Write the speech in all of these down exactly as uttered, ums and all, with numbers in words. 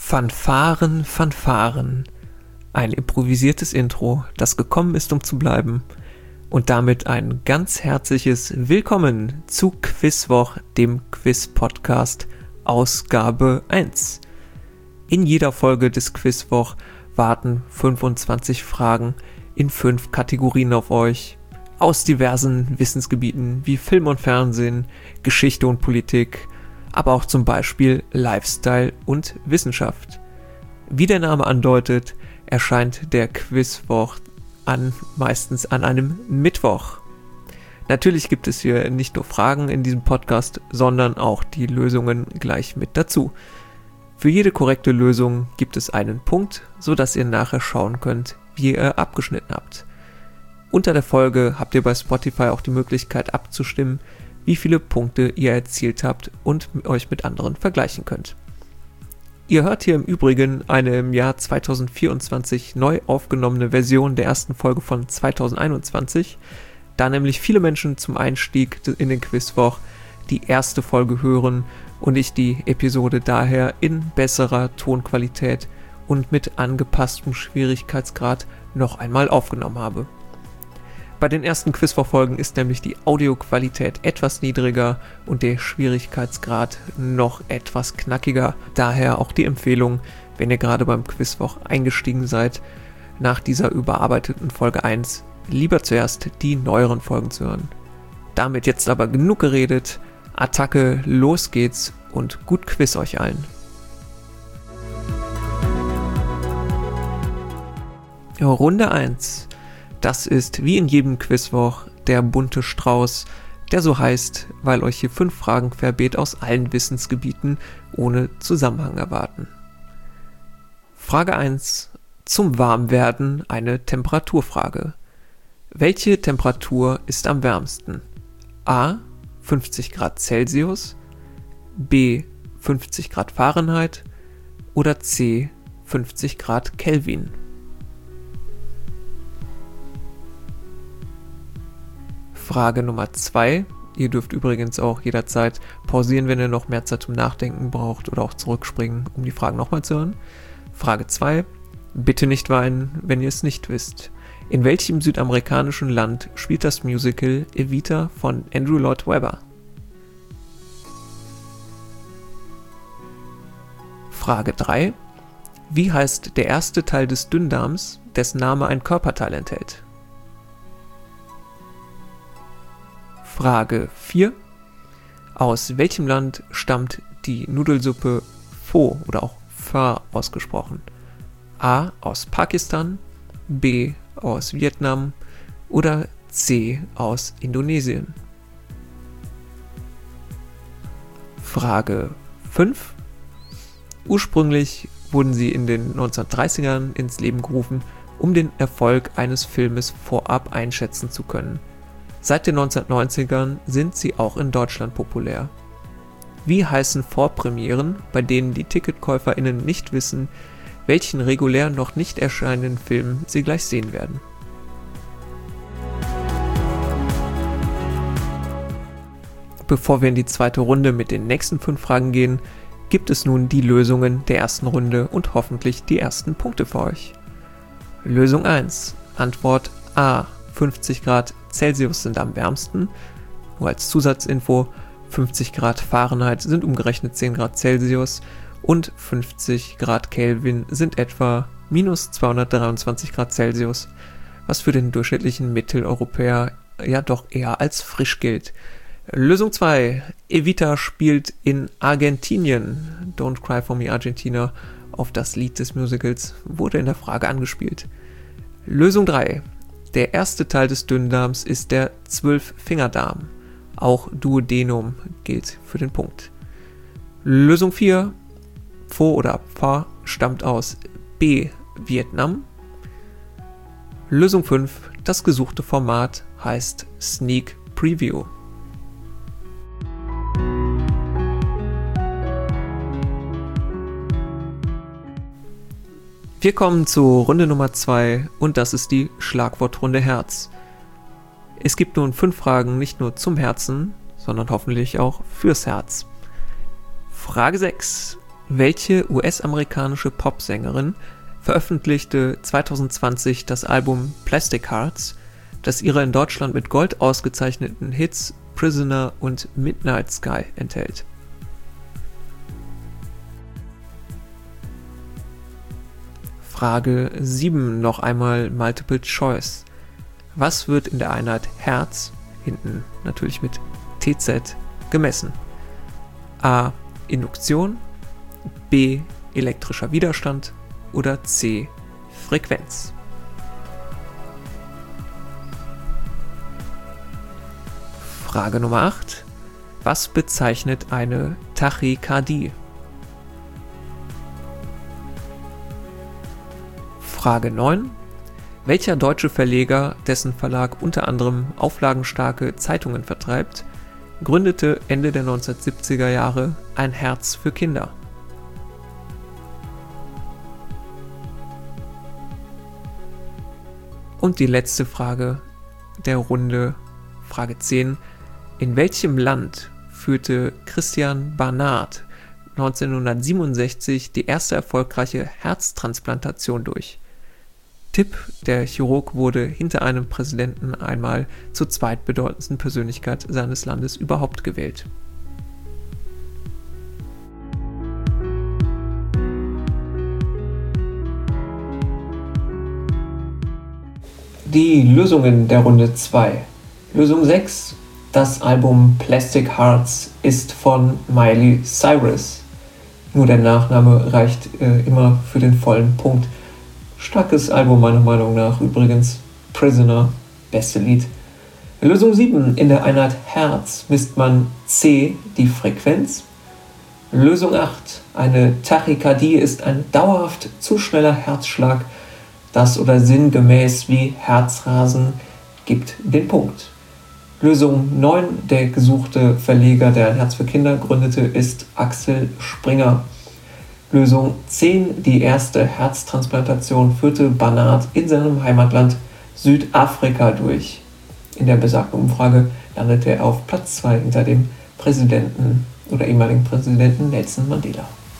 Fanfaren, Fanfaren. Ein improvisiertes Intro, das gekommen ist, um zu bleiben. Und damit ein ganz herzliches Willkommen zu Quizwoch, dem Quiz-Podcast, Ausgabe eins. In jeder Folge des Quizwoch warten fünfundzwanzig Fragen in fünf Kategorien auf euch. Aus diversen Wissensgebieten wie Film und Fernsehen, Geschichte und Politik, aber auch zum Beispiel Lifestyle und Wissenschaft. Wie der Name andeutet, erscheint der Quizwoch an, meistens an einem Mittwoch. Natürlich gibt es hier nicht nur Fragen in diesem Podcast, sondern auch die Lösungen gleich mit dazu. Für jede korrekte Lösung gibt es einen Punkt, sodass ihr nachher schauen könnt, wie ihr abgeschnitten habt. Unter der Folge habt ihr bei Spotify auch die Möglichkeit abzustimmen, wie viele Punkte ihr erzielt habt und euch mit anderen vergleichen könnt. Ihr hört hier im Übrigen eine im Jahr zweitausendvierundzwanzig neu aufgenommene Version der ersten Folge von zweitausendeinundzwanzig, da nämlich viele Menschen zum Einstieg in den Quizwoch die erste Folge hören und ich die Episode daher in besserer Tonqualität und mit angepasstem Schwierigkeitsgrad noch einmal aufgenommen habe. Bei den ersten Quizwoch-Folgen ist nämlich die Audioqualität etwas niedriger und der Schwierigkeitsgrad noch etwas knackiger. Daher auch die Empfehlung, wenn ihr gerade beim Quizwoch eingestiegen seid, nach dieser überarbeiteten Folge eins lieber zuerst die neueren Folgen zu hören. Damit jetzt aber genug geredet, Attacke, los geht's und gut Quiz euch allen. Runde eins. Das ist wie in jedem Quizwoch der bunte Strauß, der so heißt, weil euch hier fünf Fragen querbeet aus allen Wissensgebieten ohne Zusammenhang erwarten. Frage eins. Zum Warmwerden eine Temperaturfrage. Welche Temperatur ist am wärmsten? A. fünfzig Grad Celsius, B. fünfzig Grad Fahrenheit oder C. fünfzig Grad Kelvin? Frage Nummer zwei. Ihr dürft übrigens auch jederzeit pausieren, wenn ihr noch mehr Zeit zum Nachdenken braucht oder auch zurückspringen, um die Fragen nochmal zu hören. Frage zwei. Bitte nicht weinen, wenn ihr es nicht wisst. In welchem südamerikanischen Land spielt das Musical Evita von Andrew Lloyd Webber? Frage drei. Wie heißt der erste Teil des Dünndarms, dessen Name ein Körperteil enthält? Frage vier. Aus welchem Land stammt die Nudelsuppe Pho oder auch Pho ausgesprochen? A. Aus Pakistan, B. aus Vietnam oder C. aus Indonesien? Frage fünf. Ursprünglich wurden sie in den neunzehnhundertdreißigern ins Leben gerufen, um den Erfolg eines Filmes vorab einschätzen zu können. Seit den neunzehnhundertneunzigern sind sie auch in Deutschland populär. Wie heißen Vorpremieren, bei denen die TicketkäuferInnen nicht wissen, welchen regulär noch nicht erscheinenden Film sie gleich sehen werden? Bevor wir in die zweite Runde mit den nächsten fünf Fragen gehen, gibt es nun die Lösungen der ersten Runde und hoffentlich die ersten Punkte für euch. Lösung eins. Antwort A. fünfzig Grad Celsius sind am wärmsten. Nur als Zusatzinfo, fünfzig Grad Fahrenheit sind umgerechnet zehn Grad Celsius und fünfzig Grad Kelvin sind etwa minus zweihundertdreiundzwanzig Grad Celsius, was für den durchschnittlichen Mitteleuropäer ja doch eher als frisch gilt. Lösung zwei. Evita spielt in Argentinien. Don't Cry For Me Argentina auf das Lied des Musicals wurde in der Frage angespielt. Lösung drei. Der erste Teil des Dünndarms ist der Zwölffingerdarm. Auch Duodenum gilt für den Punkt. Lösung vier. Pho oder Pho stammt aus B. Vietnam. Lösung fünf. Das gesuchte Format heißt Sneak Preview. Wir kommen zu Runde Nummer zwei und das ist die Schlagwortrunde Herz. Es gibt nun fünf Fragen nicht nur zum Herzen, sondern hoffentlich auch fürs Herz. Frage sechs. Welche U S-amerikanische Popsängerin veröffentlichte zweitausendzwanzig das Album Plastic Hearts, das ihre in Deutschland mit Gold ausgezeichneten Hits Prisoner und Midnight Sky enthält? Frage sieben, noch einmal Multiple Choice. Was wird in der Einheit Hertz, hinten natürlich mit T Z, gemessen? A. Induktion, B. elektrischer Widerstand oder C. Frequenz? Frage Nummer acht. Was bezeichnet eine Tachykardie? Frage neun. Welcher deutsche Verleger, dessen Verlag unter anderem auflagenstarke Zeitungen vertreibt, gründete Ende der neunzehnhundertsiebziger Jahre Ein Herz für Kinder? Und die letzte Frage der Runde, Frage zehn. In welchem Land führte Christian Barnard neunzehnhundertsiebenundsechzig die erste erfolgreiche Herztransplantation durch? Tipp: Der Chirurg wurde hinter einem Präsidenten einmal zur zweitbedeutendsten Persönlichkeit seines Landes überhaupt gewählt. Die Lösungen der Runde zwei. Lösung sechs. Das Album Plastic Hearts ist von Miley Cyrus. Nur der Nachname reicht äh, immer für den vollen Punkt. Starkes Album meiner Meinung nach übrigens. Prisoner, beste Lied. Lösung sieben. In der Einheit Hertz misst man C, die Frequenz. Lösung acht. Eine Tachykardie ist ein dauerhaft zu schneller Herzschlag, das oder sinngemäß wie Herzrasen gibt den Punkt. Lösung neun. Der gesuchte Verleger, der Ein Herz für Kinder gründete, ist Axel Springer. Lösung zehn. Die erste Herztransplantation führte Barnard in seinem Heimatland Südafrika durch. In der besagten Umfrage landete er auf Platz zwei hinter dem Präsidenten oder ehemaligen Präsidenten Nelson Mandela.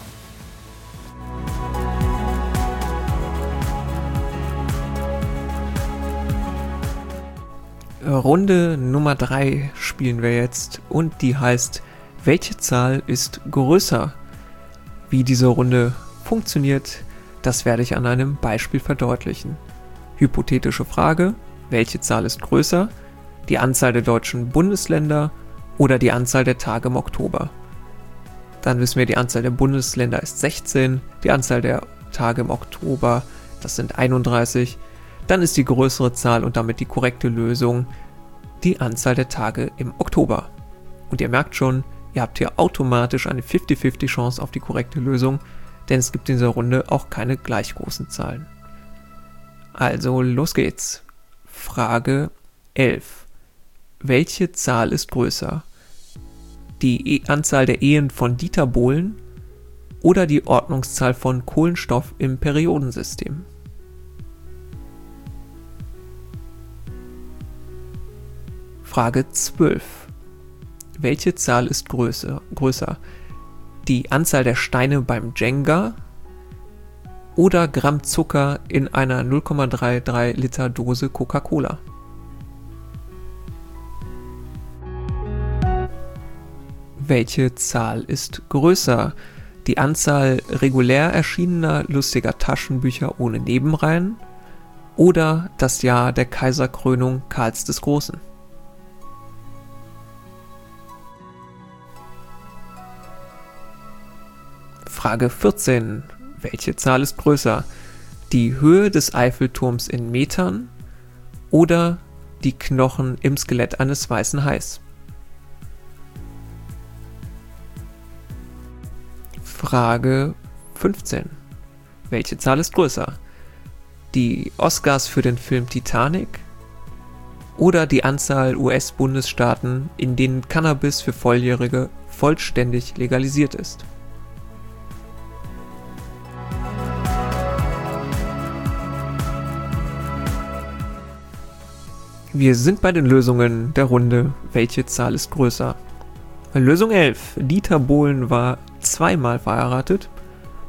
Runde Nummer drei spielen wir jetzt und die heißt: Welche Zahl ist größer? Wie diese Runde funktioniert, das werde ich an einem Beispiel verdeutlichen. Hypothetische Frage: Welche Zahl ist größer? Die Anzahl der deutschen Bundesländer oder die Anzahl der Tage im Oktober? Dann wissen wir, die Anzahl der Bundesländer ist sechzehn, die Anzahl der Tage im Oktober, das sind einunddreißig. Dann ist die größere Zahl und damit die korrekte Lösung die Anzahl der Tage im Oktober. Und ihr merkt schon, ihr habt hier automatisch eine fünfzig fünfzig Chance auf die korrekte Lösung, denn es gibt in dieser Runde auch keine gleich großen Zahlen. Also los geht's. Frage elf. Welche Zahl ist größer? Die e- Anzahl der Ehen von Dieter Bohlen oder die Ordnungszahl von Kohlenstoff im Periodensystem? Frage zwölf. Welche Zahl ist größer? größer? Die Anzahl der Steine beim Jenga oder Gramm Zucker in einer null Komma dreiunddreißig Liter Dose Coca-Cola? Welche Zahl ist größer? Die Anzahl regulär erschienener lustiger Taschenbücher ohne Nebenreihen oder das Jahr der Kaiserkrönung Karls des Großen? Frage vierzehn. Welche Zahl ist größer? Die Höhe des Eiffelturms in Metern oder die Knochen im Skelett eines weißen Hais? Frage fünfzehn. Welche Zahl ist größer? Die Oscars für den Film Titanic oder die Anzahl U S-Bundesstaaten, in denen Cannabis für Volljährige vollständig legalisiert ist? Wir sind bei den Lösungen der Runde. Welche Zahl ist größer? Lösung elf. Dieter Bohlen war zweimal verheiratet.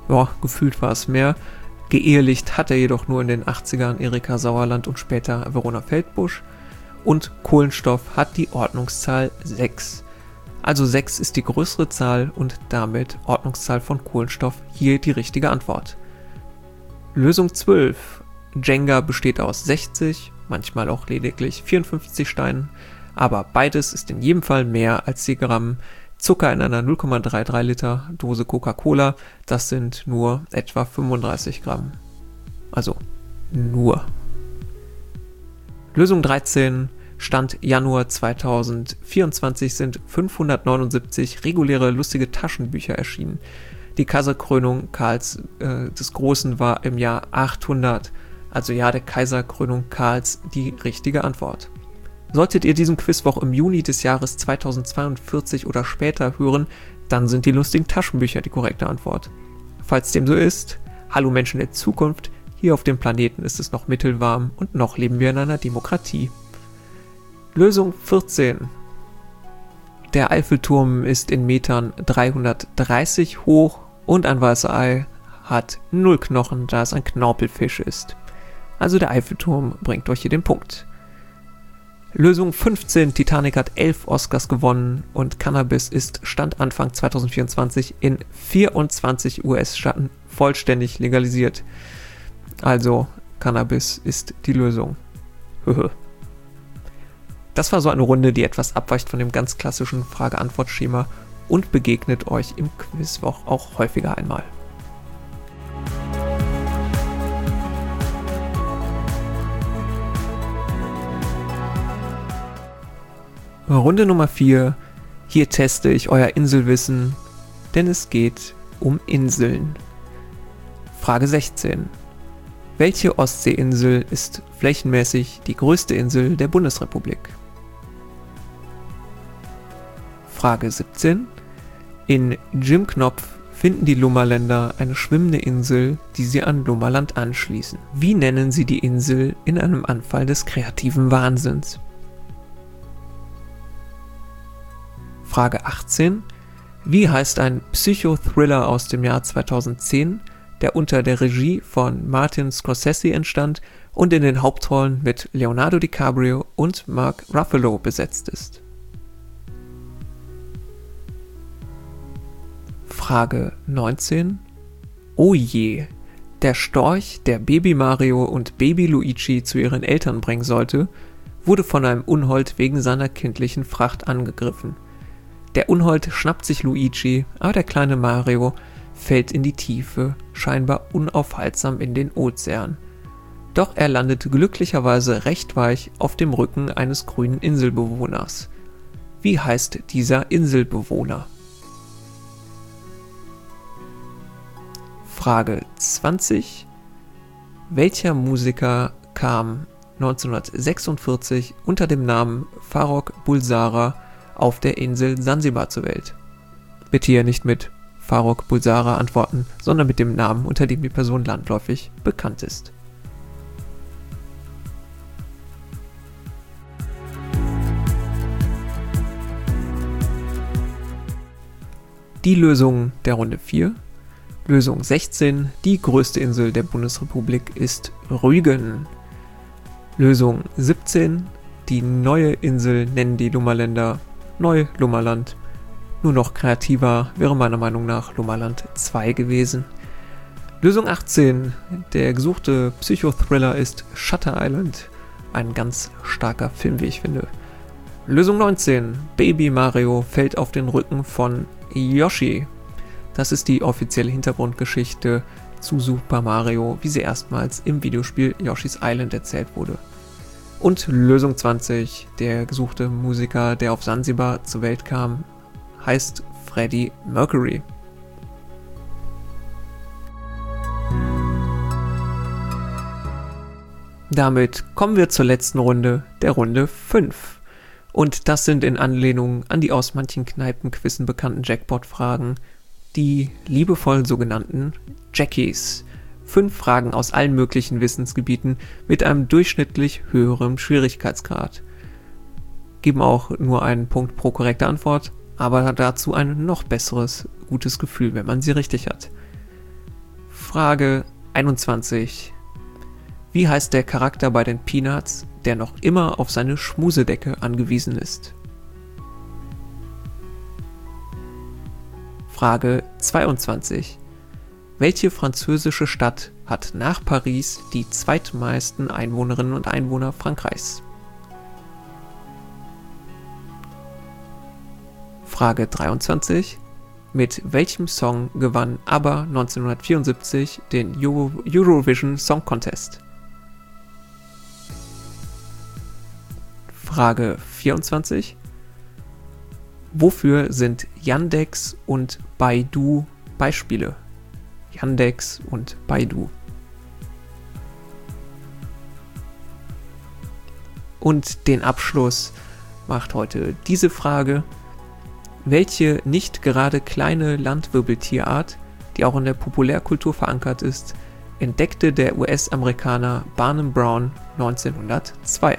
Ja, gefühlt war es mehr. Geehelicht hat er jedoch nur in den achtzigern Erika Sauerland und später Verona Feldbusch. Und Kohlenstoff hat die Ordnungszahl sechs. Also sechs ist die größere Zahl und damit Ordnungszahl von Kohlenstoff hier die richtige Antwort. Lösung zwölf. Jenga besteht aus sechzig, manchmal auch lediglich vierundfünfzig Steinen, aber beides ist in jedem Fall mehr als die Gramm Zucker in einer null Komma dreiunddreißig Liter Dose Coca-Cola. Das sind nur etwa fünfunddreißig Gramm. Also nur. Lösung dreizehn. Stand Januar zweitausendvierundzwanzig sind fünfhundertneunundsiebzig reguläre lustige Taschenbücher erschienen. Die Kaiserkrönung Karls äh, des Großen war im Jahr achthundert, also Jahr der Kaiserkrönung Karls, die richtige Antwort. Solltet ihr diesen Quizwoch im Juni des Jahres zweitausendzweiundvierzig oder später hören, dann sind die lustigen Taschenbücher die korrekte Antwort. Falls dem so ist, hallo Menschen der Zukunft, hier auf dem Planeten ist es noch mittelwarm und noch leben wir in einer Demokratie. Lösung vierzehn. Der Eiffelturm ist in Metern dreihundertdreißig hoch und ein weißes Ei hat null Knochen, da es ein Knorpelfisch ist. Also der Eiffelturm bringt euch hier den Punkt. Lösung fünfzehn. Titanic hat elf Oscars gewonnen und Cannabis ist Stand Anfang zweitausendvierundzwanzig in vierundzwanzig U S-Staaten vollständig legalisiert. Also Cannabis ist die Lösung. Höhö. Das war so eine Runde, die etwas abweicht von dem ganz klassischen Frage-Antwort-Schema und begegnet euch im Quizwoch auch häufiger einmal. Runde Nummer vier. Hier teste ich euer Inselwissen, denn es geht um Inseln. Frage sechzehn. Welche Ostseeinsel ist flächenmäßig die größte Insel der Bundesrepublik? Frage siebzehn. In Jim Knopf finden die Lummerländer eine schwimmende Insel, die sie an Lummerland anschließen. Wie nennen sie die Insel in einem Anfall des kreativen Wahnsinns? Frage achtzehn. Wie heißt ein Psychothriller aus dem Jahr zweitausendzehn, der unter der Regie von Martin Scorsese entstand und in den Hauptrollen mit Leonardo DiCaprio und Mark Ruffalo besetzt ist? Frage neunzehn. Oh je, der Storch, der Baby Mario und Baby Luigi zu ihren Eltern bringen sollte, wurde von einem Unhold wegen seiner kindlichen Fracht angegriffen. Der Unhold schnappt sich Luigi, aber der kleine Mario fällt in die Tiefe, scheinbar unaufhaltsam in den Ozean. Doch er landet glücklicherweise recht weich auf dem Rücken eines grünen Inselbewohners. Wie heißt dieser Inselbewohner? Frage zwanzig. Welcher Musiker kam neunzehnhundertsechsundvierzig unter dem Namen Farrokh Bulsara auf der Insel Sansibar zur Welt? Bitte hier nicht mit Farrokh Bulsara antworten, sondern mit dem Namen, unter dem die Person landläufig bekannt ist. Die Lösung der Runde vier. Lösung sechzehn. Die größte Insel der Bundesrepublik ist Rügen. Lösung siebzehn. Die neue Insel nennen die Lummerländer Neu-Lummerland. Nur noch kreativer wäre meiner Meinung nach Lummerland zwei gewesen. Lösung achtzehn. Der gesuchte Psychothriller ist Shutter Island. Ein ganz starker Film, wie ich finde. Lösung neunzehn. Baby Mario fällt auf den Rücken von Yoshi. Das ist die offizielle Hintergrundgeschichte zu Super Mario, wie sie erstmals im Videospiel Yoshi's Island erzählt wurde. Und Lösung zwanzig. Der gesuchte Musiker, der auf Sansibar zur Welt kam, heißt Freddie Mercury. Damit kommen wir zur letzten Runde, der Runde fünf. Und das sind in Anlehnung an die aus manchen Kneipenquissen bekannten Jackpot-Fragen die liebevoll sogenannten Jackies. Fünf Fragen aus allen möglichen Wissensgebieten mit einem durchschnittlich höheren Schwierigkeitsgrad. Geben auch nur einen Punkt pro korrekte Antwort, aber dazu ein noch besseres, gutes Gefühl, wenn man sie richtig hat. Frage einundzwanzig. Wie heißt der Charakter bei den Peanuts, der noch immer auf seine Schmusedecke angewiesen ist? Frage zweiundzwanzig. Welche französische Stadt hat nach Paris die zweitmeisten Einwohnerinnen und Einwohner Frankreichs? Frage dreiundzwanzig. Mit welchem Song gewann ABBA neunzehnhundertvierundsiebzig den Euro- Eurovision Song Contest? Frage vierundzwanzig. Wofür sind Yandex und Baidu Beispiele? Yandex und Baidu. Und den Abschluss macht heute diese Frage. Welche nicht gerade kleine Landwirbeltierart, die auch in der Populärkultur verankert ist, entdeckte der U S-Amerikaner Barnum Brown neunzehnhundertzwei?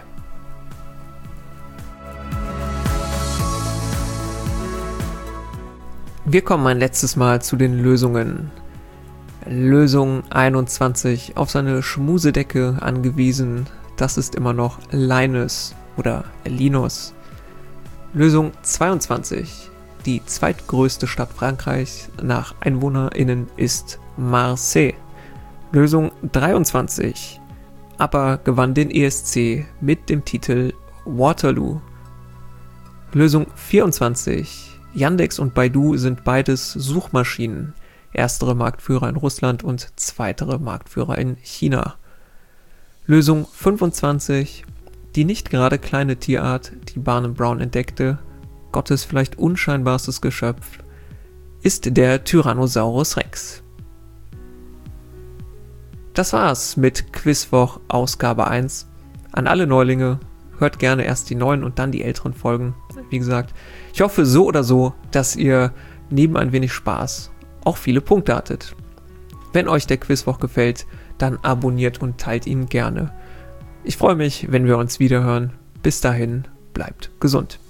Wir kommen ein letztes Mal zu den Lösungen. Lösung einundzwanzig, auf seine Schmusedecke angewiesen, das ist immer noch Linus oder Linus. Lösung zweiundzwanzig, die zweitgrößte Stadt Frankreichs nach EinwohnerInnen ist Marseille. Lösung dreiundzwanzig, ABBA gewann den E S C mit dem Titel Waterloo. Lösung vierundzwanzig, Yandex und Baidu sind beides Suchmaschinen. Erstere Marktführer in Russland und zweitere Marktführer in China. Lösung fünfundzwanzig. Die nicht gerade kleine Tierart, die Barnum Brown entdeckte, Gottes vielleicht unscheinbarstes Geschöpf, ist der Tyrannosaurus Rex. Das war's mit Quizwoch Ausgabe eins. An alle Neulinge, hört gerne erst die neuen und dann die älteren Folgen. Wie gesagt, ich hoffe so oder so, dass ihr neben ein wenig Spaß auch viele Punkte hattet. Wenn euch der Quizwoch gefällt, dann abonniert und teilt ihn gerne. Ich freue mich, wenn wir uns wiederhören. Bis dahin, bleibt gesund.